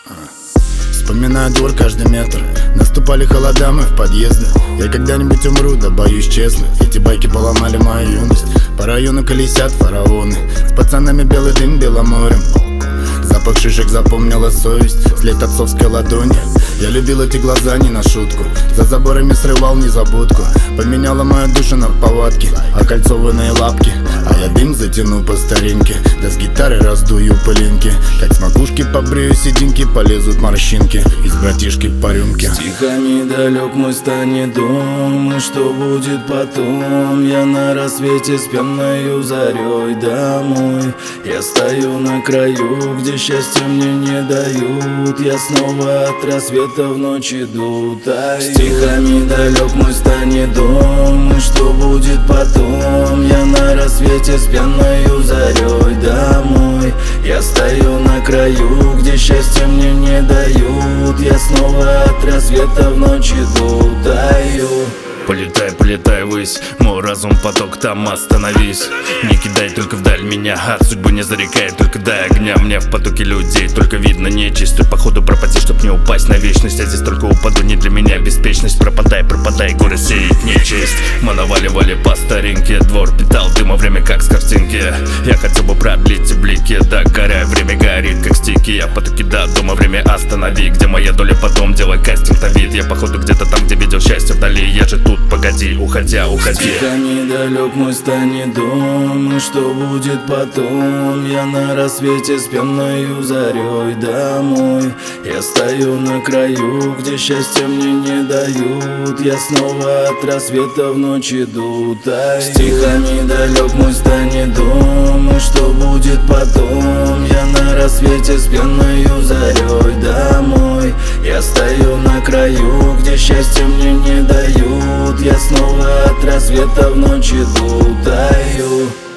Вспоминаю двор каждый метр. Наступали холода, мы в подъезды. Я когда-нибудь умру, да боюсь честно. Эти байки поломали мою юность. По району колесят фараоны. С пацанами белый дым беломорем. Запах шишек запомнила совесть, след отцовской ладони. Я любил эти глаза не на шутку. За заборами срывал незабудку. Поменяла мою душу на повадки, окольцованные лапки. А я дым затяну по старинке, да с гитары раздую пылинки. Как с макушки побрею сединки, полезут морщинки из братишки по рюмке. Стихами далек мой станет дом, и что будет потом? Я на рассвете с пьяною зарей домой. Я стою на краю, где счастья мне не дают. Я снова от рассвета в ночь иду, таю. Стихами далек мой станет дом, и что будет потом? Я на рассвете с пьяною зарей домой. Я стою на краю, где счастья мне не дают. Я снова от рассвета в ночь иду, таю. Полетай, полетай ввысь, мой разум поток, там остановись. Не кидай только вдаль меня, от судьбы не зарекай, только дай огня мне в потоке людей. Только видно нечисть, ты походу пропади, чтоб не упасть на вечность. Я здесь только упаду, не для меня беспечность. Пропадай, пропадай, горы сеет нечисть. Мы наваливали по старинке, двор питал дыма, время как с картинки. Я хотел бы продлить блики, да горя, время горит как стики. Я потоки до дома, время останови, где моя доля потом, делай кастинг на вид. Я походу где-то там, где видел счастье вдали, я же тут. Погоди, уходя, уходи. Стихами далек мой станет дом, и что будет потом? Я на рассвете с пьяною зарей домой. Я стою на краю, где счастья мне не дают. Я снова от рассвета в ночь иду, таю. Стихами далек мой станет дом, и что будет потом? Я на рассвете с пьяною зарей домой. Я стою на краю, где счастья мне не дают. Я снова от рассвета в ночь иду, таю.